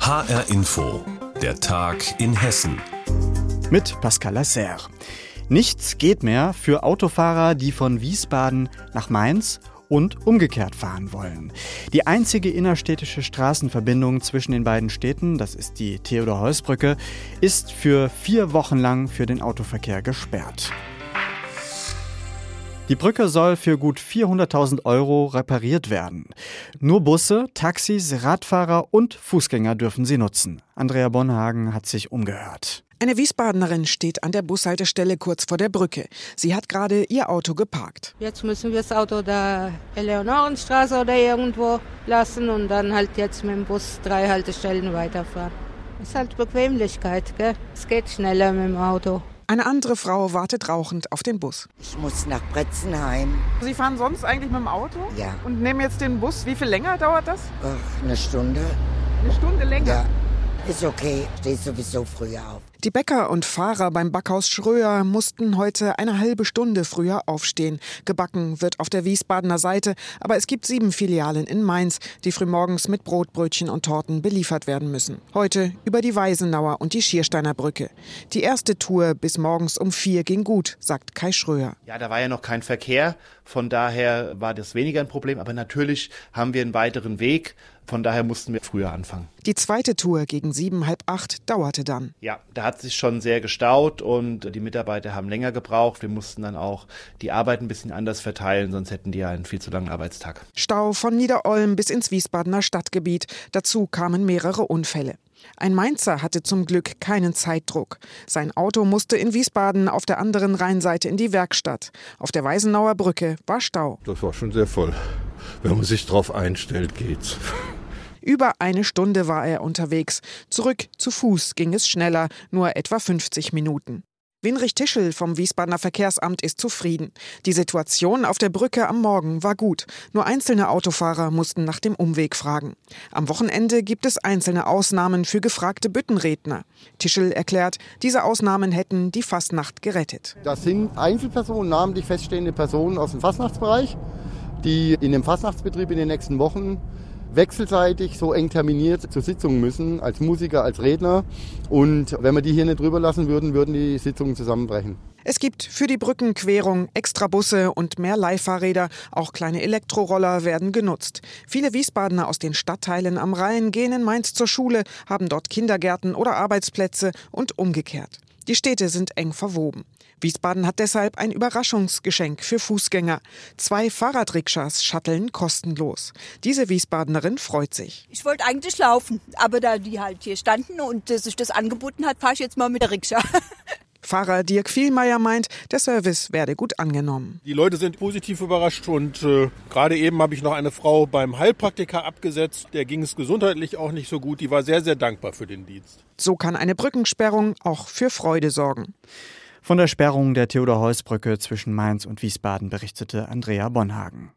HR Info, der Tag in Hessen. Mit Pascal Lasserre. Nichts geht mehr für Autofahrer, die von Wiesbaden nach Mainz und umgekehrt fahren wollen. Die einzige innerstädtische Straßenverbindung zwischen den beiden Städten, das ist die Theodor-Heuss-Brücke, ist für 4 Wochen lang für den Autoverkehr gesperrt. Die Brücke soll für gut 400.000 € repariert werden. Nur Busse, Taxis, Radfahrer und Fußgänger dürfen sie nutzen. Andrea Bonhagen hat sich umgehört. Eine Wiesbadenerin steht an der Bushaltestelle kurz vor der Brücke. Sie hat gerade ihr Auto geparkt. Jetzt müssen wir das Auto da Eleonorenstraße oder irgendwo lassen und dann halt jetzt mit dem Bus 3 Haltestellen weiterfahren. Ist halt Bequemlichkeit, gell? Es geht schneller mit dem Auto. Eine andere Frau wartet rauchend auf den Bus. Ich muss nach Bretzenheim. Sie fahren sonst eigentlich mit dem Auto? Ja. Und nehmen jetzt den Bus. Wie viel länger dauert das? Ach, eine Stunde. Eine Stunde länger? Ja, ist okay. Stehe sowieso früher auf. Die Bäcker und Fahrer beim Backhaus Schröer mussten heute eine halbe Stunde früher aufstehen. Gebacken wird auf der Wiesbadener Seite, aber es gibt 7 Filialen in Mainz, die frühmorgens mit Brot, Brötchen und Torten beliefert werden müssen. Heute über die Weisenauer und die Schiersteiner Brücke. Die erste Tour bis morgens um 4 ging gut, sagt Kai Schröer. Ja, da war ja noch kein Verkehr, von daher war das weniger ein Problem, aber natürlich haben wir einen weiteren Weg. Von daher mussten wir früher anfangen. Die zweite Tour gegen 7, halb 8 dauerte dann. Ja, da hat sich schon sehr gestaut und die Mitarbeiter haben länger gebraucht. Wir mussten dann auch die Arbeit ein bisschen anders verteilen, sonst hätten die ja einen viel zu langen Arbeitstag. Stau von Niederolm bis ins Wiesbadener Stadtgebiet. Dazu kamen mehrere Unfälle. Ein Mainzer hatte zum Glück keinen Zeitdruck. Sein Auto musste in Wiesbaden auf der anderen Rheinseite in die Werkstatt. Auf der Weisenauer Brücke war Stau. Das war schon sehr voll. Wenn man sich drauf einstellt, geht's. Über eine Stunde war er unterwegs. Zurück zu Fuß ging es schneller, nur etwa 50 Minuten. Winrich Tischel vom Wiesbadener Verkehrsamt ist zufrieden. Die Situation auf der Brücke am Morgen war gut. Nur einzelne Autofahrer mussten nach dem Umweg fragen. Am Wochenende gibt es einzelne Ausnahmen für gefragte Büttenredner. Tischel erklärt, diese Ausnahmen hätten die Fastnacht gerettet. Das sind Einzelpersonen, namentlich feststehende Personen aus dem Fastnachtsbereich, die in dem Fastnachtsbetrieb in den nächsten Wochen wechselseitig so eng terminiert zur Sitzung müssen, als Musiker, als Redner. Und wenn wir die hier nicht drüber lassen würden, würden die Sitzungen zusammenbrechen. Es gibt für die Brückenquerung extra Busse und mehr Leihfahrräder. Auch kleine Elektroroller werden genutzt. Viele Wiesbadener aus den Stadtteilen am Rhein gehen in Mainz zur Schule, haben dort Kindergärten oder Arbeitsplätze und umgekehrt. Die Städte sind eng verwoben. Wiesbaden hat deshalb ein Überraschungsgeschenk für Fußgänger. 2 Fahrradrikschas shutteln kostenlos. Diese Wiesbadenerin freut sich. Ich wollte eigentlich laufen, aber da die halt hier standen und sich das angeboten hat, fahre ich jetzt mal mit der Rikscha. Fahrer Dirk Vielmeier meint, der Service werde gut angenommen. Die Leute sind positiv überrascht und gerade eben habe ich noch eine Frau beim Heilpraktiker abgesetzt. Der ging es gesundheitlich auch nicht so gut. Die war sehr, sehr dankbar für den Dienst. So kann eine Brückensperrung auch für Freude sorgen. Von der Sperrung der Theodor-Heuss-Brücke zwischen Mainz und Wiesbaden berichtete Andrea Bonhagen.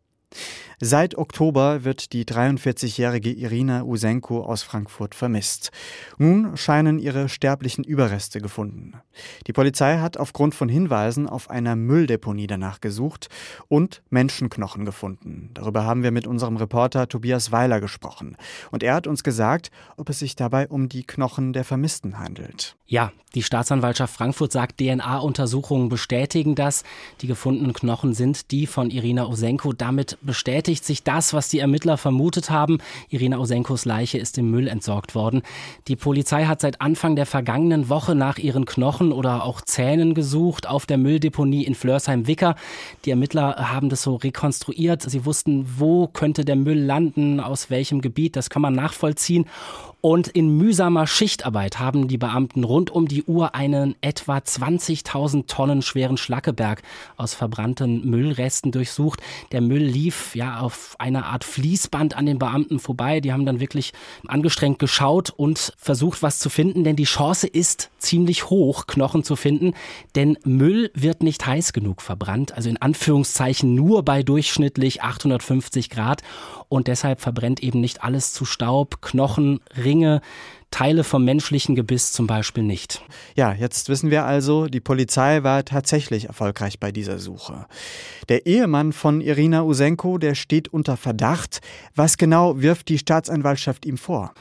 Seit Oktober wird die 43-jährige Irina Usenko aus Frankfurt vermisst. Nun scheinen ihre sterblichen Überreste gefunden. Die Polizei hat aufgrund von Hinweisen auf einer Mülldeponie danach gesucht und Menschenknochen gefunden. Darüber haben wir mit unserem Reporter Tobias Weiler gesprochen. Und er hat uns gesagt, ob es sich dabei um die Knochen der Vermissten handelt. Ja, die Staatsanwaltschaft Frankfurt sagt, DNA-Untersuchungen bestätigen das. Die gefundenen Knochen sind die von Irina Usenko. Damit bestätigt sich das, was die Ermittler vermutet haben. Irina Usenkos Leiche ist im Müll entsorgt worden. Die Polizei hat seit Anfang der vergangenen Woche nach ihren Knochen oder auch Zähnen gesucht auf der Mülldeponie in Flörsheim-Wicker. Die Ermittler haben das so rekonstruiert. Sie wussten, wo könnte der Müll landen, aus welchem Gebiet. Das kann man nachvollziehen. Und in mühsamer Schichtarbeit haben die Beamten rund um die Uhr einen etwa 20.000 Tonnen schweren Schlackeberg aus verbrannten Müllresten durchsucht. Der Müll lief ja auf einer Art Fließband an den Beamten vorbei. Die haben dann wirklich angestrengt geschaut und versucht, was zu finden, denn die Chance ist ziemlich hoch, Knochen zu finden, denn Müll wird nicht heiß genug verbrannt, also in Anführungszeichen nur bei durchschnittlich 850 Grad. Und deshalb verbrennt eben nicht alles zu Staub, Knochen, Ringe, Teile vom menschlichen Gebiss zum Beispiel nicht. Ja, jetzt wissen wir also, die Polizei war tatsächlich erfolgreich bei dieser Suche. Der Ehemann von Irina Usenko, der steht unter Verdacht. Was genau wirft die Staatsanwaltschaft ihm vor?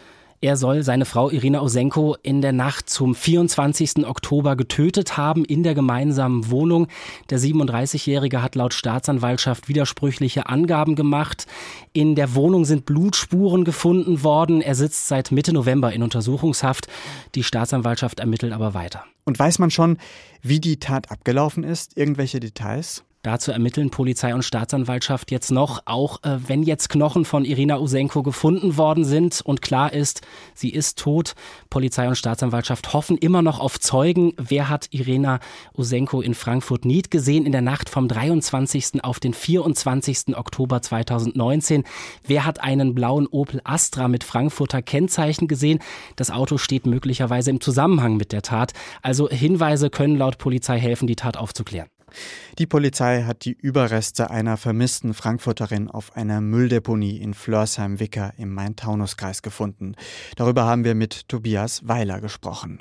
Er soll seine Frau Irina Usenko in der Nacht zum 24. Oktober getötet haben in der gemeinsamen Wohnung. Der 37-Jährige hat laut Staatsanwaltschaft widersprüchliche Angaben gemacht. In der Wohnung sind Blutspuren gefunden worden. Er sitzt seit Mitte November in Untersuchungshaft. Die Staatsanwaltschaft ermittelt aber weiter. Und weiß man schon, wie die Tat abgelaufen ist? Irgendwelche Details? Dazu ermitteln Polizei und Staatsanwaltschaft jetzt noch, auch wenn jetzt Knochen von Irina Usenko gefunden worden sind und klar ist, sie ist tot. Polizei und Staatsanwaltschaft hoffen immer noch auf Zeugen. Wer hat Irina Usenko in Frankfurt-Nied gesehen in der Nacht vom 23. auf den 24. Oktober 2019? Wer hat einen blauen Opel Astra mit Frankfurter Kennzeichen gesehen? Das Auto steht möglicherweise im Zusammenhang mit der Tat. Also Hinweise können laut Polizei helfen, die Tat aufzuklären. Die Polizei hat die Überreste einer vermissten Frankfurterin auf einer Mülldeponie in Flörsheim-Wicker im Main-Taunus-Kreis gefunden. Darüber haben wir mit Tobias Weiler gesprochen.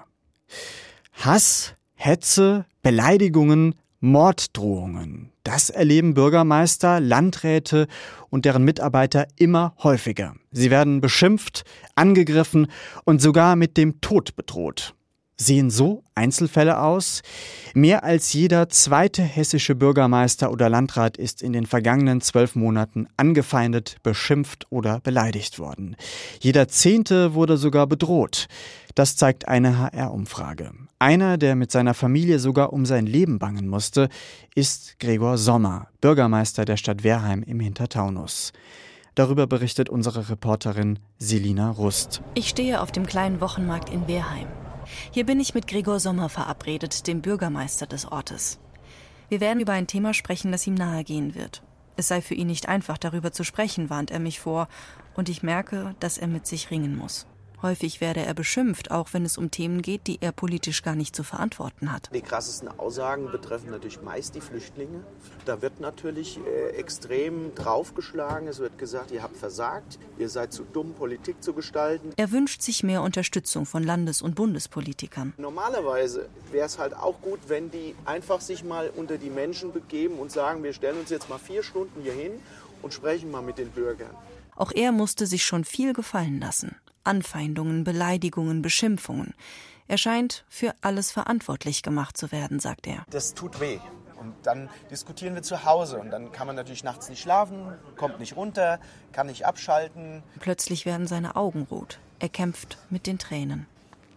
Hass, Hetze, Beleidigungen, Morddrohungen. Das erleben Bürgermeister, Landräte und deren Mitarbeiter immer häufiger. Sie werden beschimpft, angegriffen und sogar mit dem Tod bedroht. Sehen so Einzelfälle aus? Mehr als jeder zweite hessische Bürgermeister oder Landrat ist in den vergangenen 12 Monaten angefeindet, beschimpft oder beleidigt worden. Jeder 10. wurde sogar bedroht. Das zeigt eine HR-Umfrage. Einer, der mit seiner Familie sogar um sein Leben bangen musste, ist Gregor Sommer, Bürgermeister der Stadt Wehrheim im Hintertaunus. Darüber berichtet unsere Reporterin Selina Rust. Ich stehe auf dem kleinen Wochenmarkt in Wehrheim. Hier bin ich mit Gregor Sommer verabredet, dem Bürgermeister des Ortes. Wir werden über ein Thema sprechen, das ihm nahegehen wird. Es sei für ihn nicht einfach, darüber zu sprechen, warnt er mich vor. Und ich merke, dass er mit sich ringen muss. Häufig werde er beschimpft, auch wenn es um Themen geht, die er politisch gar nicht zu verantworten hat. Die krassesten Aussagen betreffen natürlich meist die Flüchtlinge. Da wird natürlich extrem draufgeschlagen. Es wird gesagt, ihr habt versagt, ihr seid zu dumm, Politik zu gestalten. Er wünscht sich mehr Unterstützung von Landes- und Bundespolitikern. Normalerweise wäre es halt auch gut, wenn die einfach sich mal unter die Menschen begeben und sagen, wir stellen uns jetzt mal 4 Stunden hier hin und sprechen mal mit den Bürgern. Auch er musste sich schon viel gefallen lassen. Anfeindungen, Beleidigungen, Beschimpfungen. Er scheint für alles verantwortlich gemacht zu werden, sagt er. Das tut weh. Und dann diskutieren wir zu Hause. Und dann kann man natürlich nachts nicht schlafen, kommt nicht runter, kann nicht abschalten. Plötzlich werden seine Augen rot. Er kämpft mit den Tränen.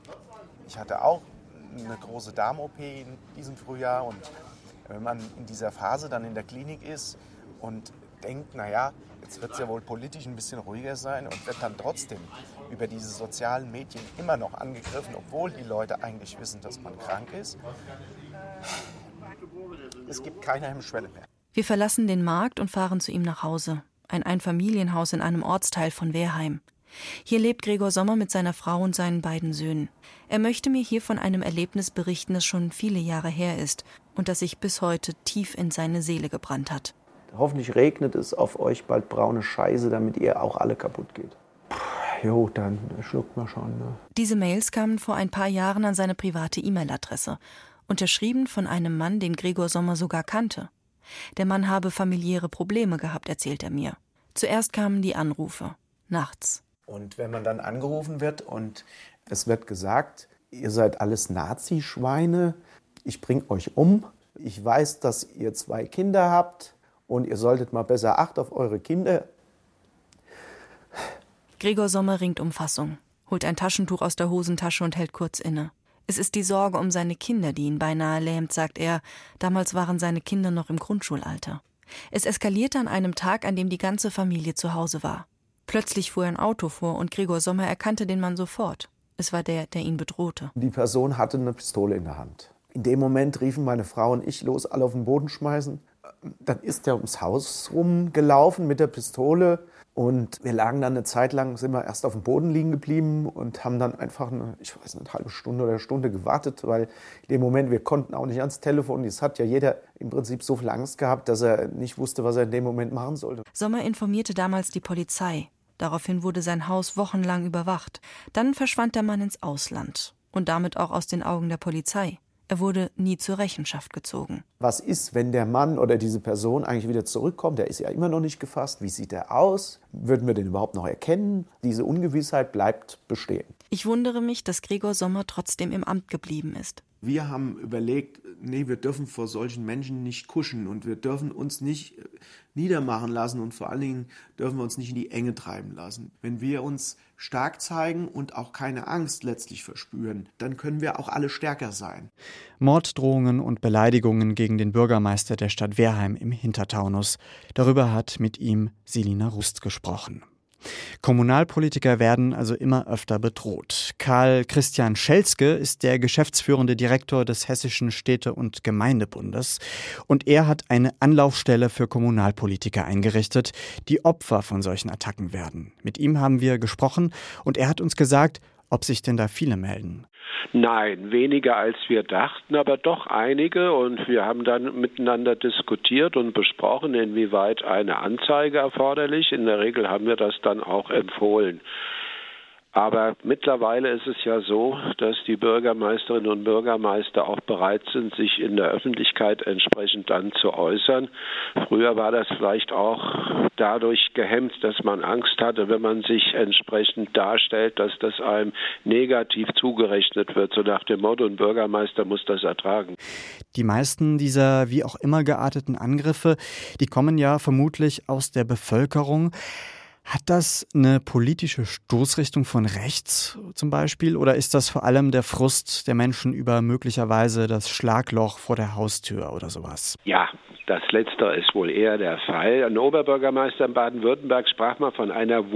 Ich hatte auch eine große Darm-OP in diesem Frühjahr. Und wenn man in dieser Phase dann in der Klinik ist und denkt, naja, jetzt wird es ja wohl politisch ein bisschen ruhiger sein und wird dann trotzdem über diese sozialen Medien immer noch angegriffen, obwohl die Leute eigentlich wissen, dass man krank ist. Es gibt keine Hemmschwelle mehr. Wir verlassen den Markt und fahren zu ihm nach Hause. Ein Einfamilienhaus in einem Ortsteil von Wehrheim. Hier lebt Gregor Sommer mit seiner Frau und seinen beiden Söhnen. Er möchte mir hier von einem Erlebnis berichten, das schon viele Jahre her ist und das sich bis heute tief in seine Seele gebrannt hat. Hoffentlich regnet es auf euch bald braune Scheiße, damit ihr auch alle kaputt geht. Jo, dann schluckt man schon. Ne? Diese Mails kamen vor ein paar Jahren an seine private E-Mail-Adresse. Unterschrieben von einem Mann, den Gregor Sommer sogar kannte. Der Mann habe familiäre Probleme gehabt, erzählt er mir. Zuerst kamen die Anrufe. Nachts. Und wenn man dann angerufen wird und es wird gesagt, ihr seid alles Nazi-Schweine, ich bring euch um. Ich weiß, dass ihr 2 Kinder habt. Und ihr solltet mal besser Acht auf eure Kinder. Gregor Sommer ringt um Fassung, holt ein Taschentuch aus der Hosentasche und hält kurz inne. Es ist die Sorge um seine Kinder, die ihn beinahe lähmt, sagt er. Damals waren seine Kinder noch im Grundschulalter. Es eskalierte an einem Tag, an dem die ganze Familie zu Hause war. Plötzlich fuhr ein Auto vor und Gregor Sommer erkannte den Mann sofort. Es war der ihn bedrohte. Die Person hatte eine Pistole in der Hand. In dem Moment riefen meine Frau und ich los, alle auf den Boden schmeißen. Dann ist er ums Haus rumgelaufen mit der Pistole und wir lagen dann eine Zeit lang, sind wir erst auf dem Boden liegen geblieben und haben dann einfach eine halbe Stunde oder eine Stunde gewartet, weil in dem Moment, wir konnten auch nicht ans Telefon. Es hat ja jeder im Prinzip so viel Angst gehabt, dass er nicht wusste, was er in dem Moment machen sollte. Sommer informierte damals die Polizei. Daraufhin wurde sein Haus wochenlang überwacht. Dann verschwand der Mann ins Ausland und damit auch aus den Augen der Polizei. Er wurde nie zur Rechenschaft gezogen. Was ist, wenn der Mann oder diese Person eigentlich wieder zurückkommt? Der ist ja immer noch nicht gefasst. Wie sieht er aus? Würden wir den überhaupt noch erkennen? Diese Ungewissheit bleibt bestehen. Ich wundere mich, dass Gregor Sommer trotzdem im Amt geblieben ist. Wir haben überlegt, nee, wir dürfen vor solchen Menschen nicht kuschen und wir dürfen uns nicht niedermachen lassen und vor allen Dingen dürfen wir uns nicht in die Enge treiben lassen. Wenn wir uns stark zeigen und auch keine Angst letztlich verspüren, dann können wir auch alle stärker sein. Morddrohungen und Beleidigungen gegen den Bürgermeister der Stadt Wehrheim im Hintertaunus. Darüber hat mit ihm Selina Rust gesprochen. Kommunalpolitiker werden also immer öfter bedroht. Karl Christian Schelzke ist der geschäftsführende Direktor des Hessischen Städte- und Gemeindebundes und er hat eine Anlaufstelle für Kommunalpolitiker eingerichtet, die Opfer von solchen Attacken werden. Mit ihm haben wir gesprochen und er hat uns gesagt, ob sich denn da viele melden. Nein, weniger als wir dachten, aber doch einige. Und wir haben dann miteinander diskutiert und besprochen, inwieweit eine Anzeige erforderlich. In der Regel haben wir das dann auch empfohlen. Aber mittlerweile ist es ja so, dass die Bürgermeisterinnen und Bürgermeister auch bereit sind, sich in der Öffentlichkeit entsprechend dann zu äußern. Früher war das vielleicht auch dadurch gehemmt, dass man Angst hatte, wenn man sich entsprechend darstellt, dass das einem negativ zugerechnet wird, so nach dem Motto, ein Bürgermeister muss das ertragen. Die meisten dieser wie auch immer gearteten Angriffe, die kommen ja vermutlich aus der Bevölkerung. Hat das eine politische Stoßrichtung von rechts zum Beispiel oder ist das vor allem der Frust der Menschen über möglicherweise das Schlagloch vor der Haustür oder sowas? Ja, das Letztere ist wohl eher der Fall. Ein Oberbürgermeister in Baden-Württemberg sprach mal von einer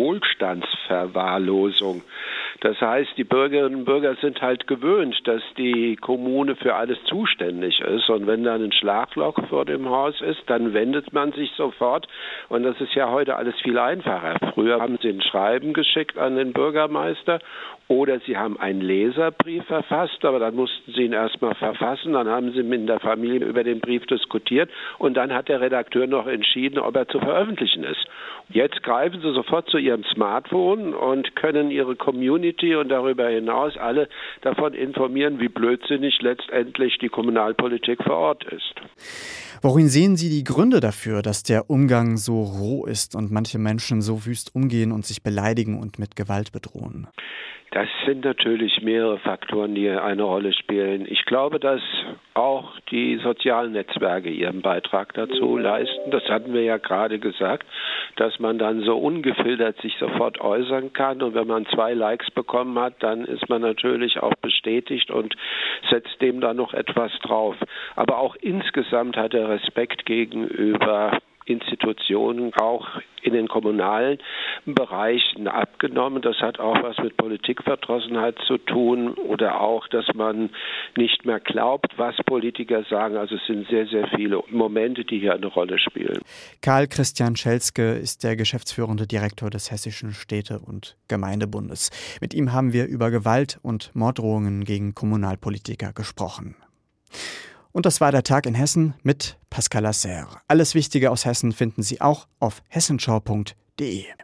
Wohlstandsverwahrlosung. Das heißt, die Bürgerinnen und Bürger sind halt gewöhnt, dass die Kommune für alles zuständig ist. Und wenn dann ein Schlagloch vor dem Haus ist, dann wendet man sich sofort. Und das ist ja heute alles viel einfacher. Früher haben sie ein Schreiben geschickt an den Bürgermeister oder sie haben einen Leserbrief verfasst, aber dann mussten sie ihn erstmal verfassen. Dann haben sie mit der Familie über den Brief diskutiert und dann hat der Redakteur noch entschieden, ob er zu veröffentlichen ist. Jetzt greifen sie sofort zu ihrem Smartphone und können ihre Community und darüber hinaus alle davon informieren, wie blödsinnig letztendlich die Kommunalpolitik vor Ort ist. Worin sehen Sie die Gründe dafür, dass der Umgang so roh ist und manche Menschen so wüst umgehen und sich beleidigen und mit Gewalt bedrohen? Das sind natürlich mehrere Faktoren, die eine Rolle spielen. Ich glaube, dass auch die sozialen Netzwerke ihren Beitrag dazu leisten. Das hatten wir ja gerade gesagt, dass man dann so ungefiltert sich sofort äußern kann. Und wenn man 2 Likes bekommen hat, dann ist man natürlich auch bestätigt und setzt dem dann noch etwas drauf. Aber auch insgesamt hat der Respekt gegenüber Institutionen auch in den kommunalen Bereichen abgenommen. Das hat auch was mit Politikverdrossenheit zu tun oder auch, dass man nicht mehr glaubt, was Politiker sagen. Also es sind sehr, sehr viele Momente, die hier eine Rolle spielen. Karl Christian Schelzke ist der geschäftsführende Direktor des Hessischen Städte- und Gemeindebundes. Mit ihm haben wir über Gewalt und Morddrohungen gegen Kommunalpolitiker gesprochen. Und das war der Tag in Hessen mit Pascal Lasserre. Alles Wichtige aus Hessen finden Sie auch auf hessenschau.de.